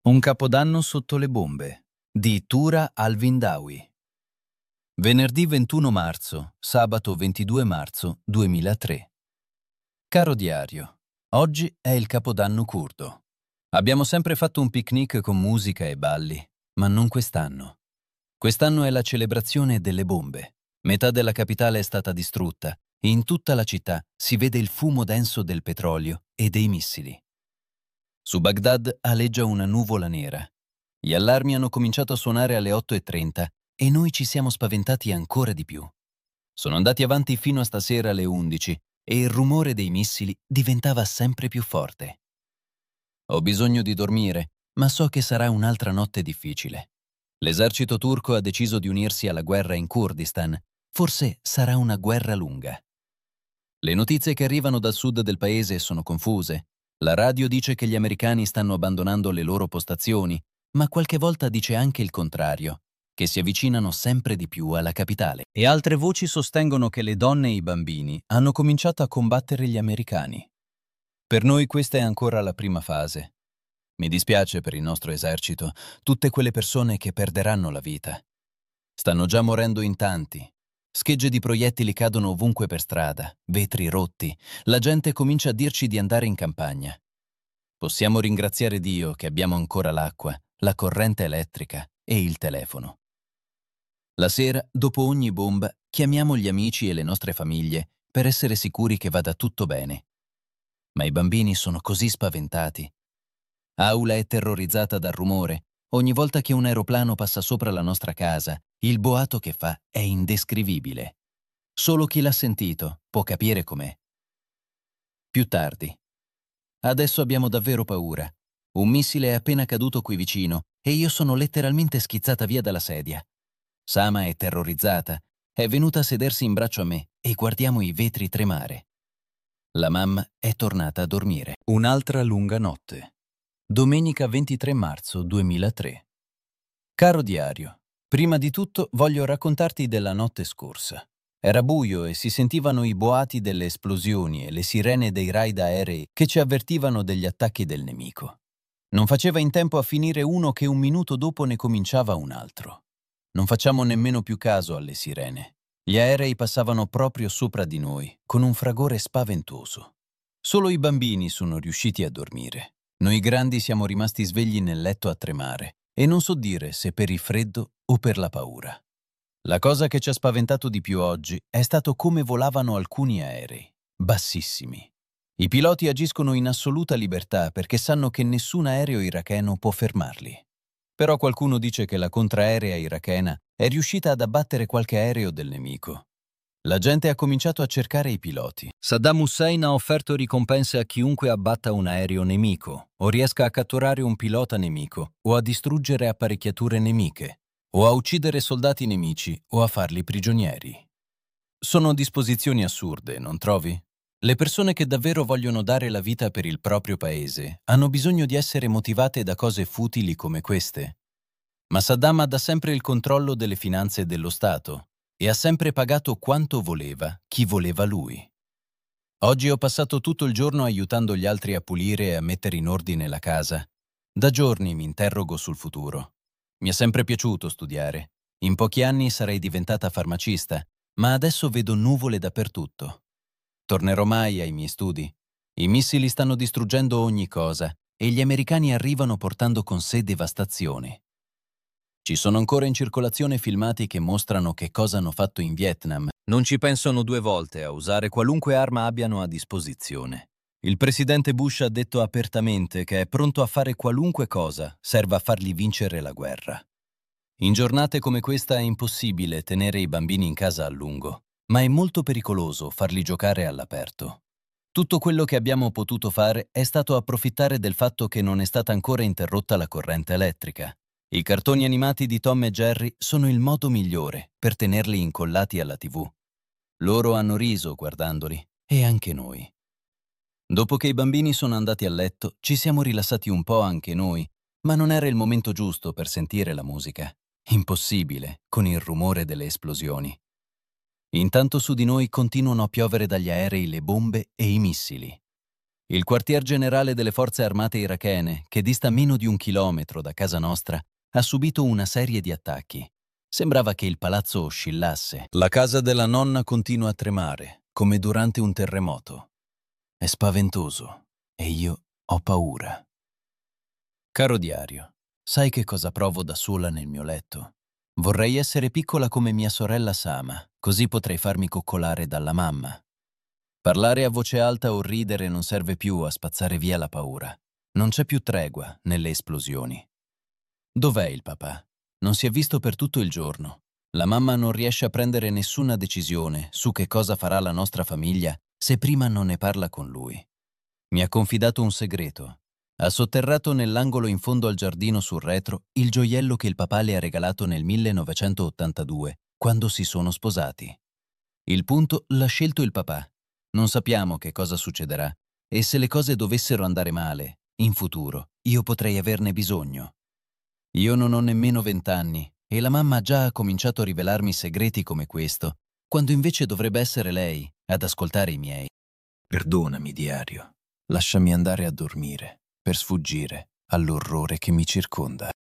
Un capodanno sotto le bombe di Tura al-Vindawi. Venerdì 21 marzo, sabato 22 marzo 2003. Caro diario, oggi è il capodanno curdo. Abbiamo sempre fatto un picnic con musica e balli, ma non quest'anno. Quest'anno è la celebrazione delle bombe. Metà della capitale è stata distrutta e in tutta la città si vede il fumo denso del petrolio e dei missili. Su Baghdad aleggia una nuvola nera. Gli allarmi hanno cominciato a suonare alle 8:30 e noi ci siamo spaventati ancora di più. Sono andati avanti fino a stasera alle 11 e il rumore dei missili diventava sempre più forte. Ho bisogno di dormire, ma so che sarà un'altra notte difficile. L'esercito turco ha deciso di unirsi alla guerra in Kurdistan. Forse sarà una guerra lunga. Le notizie che arrivano dal sud del paese sono confuse. La radio dice che gli americani stanno abbandonando le loro postazioni, ma qualche volta dice anche il contrario, che si avvicinano sempre di più alla capitale. E altre voci sostengono che le donne e i bambini hanno cominciato a combattere gli americani. Per noi questa è ancora la prima fase. Mi dispiace per il nostro esercito, tutte quelle persone che perderanno la vita. Stanno già morendo in tanti. Schegge di proiettili cadono ovunque per strada, vetri rotti, la gente comincia a dirci di andare in campagna. Possiamo ringraziare Dio che abbiamo ancora l'acqua, la corrente elettrica e il telefono. La sera, dopo ogni bomba, chiamiamo gli amici e le nostre famiglie per essere sicuri che vada tutto bene. Ma i bambini sono così spaventati. Aula è terrorizzata dal rumore. Ogni volta che un aeroplano passa sopra la nostra casa, il boato che fa è indescrivibile. Solo chi l'ha sentito può capire com'è. Più tardi. Adesso abbiamo davvero paura. Un missile è appena caduto qui vicino e io sono letteralmente schizzata via dalla sedia. Sama è terrorizzata. È venuta a sedersi in braccio a me e guardiamo i vetri tremare. La mamma è tornata a dormire. Un'altra lunga notte. Domenica 23 marzo 2003. Caro diario, prima di tutto voglio raccontarti della notte scorsa. Era buio e si sentivano i boati delle esplosioni e le sirene dei raid aerei che ci avvertivano degli attacchi del nemico. Non faceva in tempo a finire uno che un minuto dopo ne cominciava un altro. Non facciamo nemmeno più caso alle sirene. Gli aerei passavano proprio sopra di noi, con un fragore spaventoso. Solo i bambini sono riusciti a dormire. Noi grandi siamo rimasti svegli nel letto a tremare e non so dire se per il freddo o per la paura. La cosa che ci ha spaventato di più oggi è stato come volavano alcuni aerei, bassissimi. I piloti agiscono in assoluta libertà perché sanno che nessun aereo iracheno può fermarli. Però qualcuno dice che la contraerea irachena è riuscita ad abbattere qualche aereo del nemico. La gente ha cominciato a cercare i piloti. Saddam Hussein ha offerto ricompense a chiunque abbatta un aereo nemico, o riesca a catturare un pilota nemico, o a distruggere apparecchiature nemiche, o a uccidere soldati nemici, o a farli prigionieri. Sono disposizioni assurde, non trovi? Le persone che davvero vogliono dare la vita per il proprio paese hanno bisogno di essere motivate da cose futili come queste. Ma Saddam ha da sempre il controllo delle finanze dello Stato e ha sempre pagato quanto voleva chi voleva lui. Oggi ho passato tutto il giorno aiutando gli altri a pulire e a mettere in ordine la casa. Da giorni mi interrogo sul futuro. Mi è sempre piaciuto studiare. In pochi anni sarei diventata farmacista, ma adesso vedo nuvole dappertutto. Tornerò mai ai miei studi? I missili stanno distruggendo ogni cosa e gli americani arrivano portando con sé devastazione. Ci sono ancora in circolazione filmati che mostrano che cosa hanno fatto in Vietnam. Non ci pensano due volte a usare qualunque arma abbiano a disposizione. Il presidente Bush ha detto apertamente che è pronto a fare qualunque cosa serva a fargli vincere la guerra. In giornate come questa è impossibile tenere i bambini in casa a lungo, ma è molto pericoloso farli giocare all'aperto. Tutto quello che abbiamo potuto fare è stato approfittare del fatto che non è stata ancora interrotta la corrente elettrica. I cartoni animati di Tom e Jerry sono il modo migliore per tenerli incollati alla TV. Loro hanno riso guardandoli, e anche noi. Dopo che i bambini sono andati a letto, ci siamo rilassati un po' anche noi, ma non era il momento giusto per sentire la musica. Impossibile, con il rumore delle esplosioni. Intanto su di noi continuano a piovere dagli aerei le bombe e i missili. Il quartier generale delle forze armate irachene, che dista meno di 1 chilometro da casa nostra, ha subito una serie di attacchi. Sembrava che il palazzo oscillasse. La casa della nonna continua a tremare, come durante un terremoto. È spaventoso e io ho paura. Caro diario, sai che cosa provo da sola nel mio letto? Vorrei essere piccola come mia sorella Sama, così potrei farmi coccolare dalla mamma. Parlare a voce alta o ridere non serve più a spazzare via la paura. Non c'è più tregua nelle esplosioni. Dov'è il papà? Non si è visto per tutto il giorno. La mamma non riesce a prendere nessuna decisione su che cosa farà la nostra famiglia se prima non ne parla con lui. Mi ha confidato un segreto. Ha sotterrato nell'angolo in fondo al giardino sul retro il gioiello che il papà le ha regalato nel 1982, quando si sono sposati. Il punto l'ha scelto il papà. Non sappiamo che cosa succederà e se le cose dovessero andare male, in futuro, io potrei averne bisogno. Io non ho nemmeno 20 anni e la mamma già ha cominciato a rivelarmi segreti come questo, quando invece dovrebbe essere lei ad ascoltare i miei. Perdonami, diario. Lasciami andare a dormire per sfuggire all'orrore che mi circonda.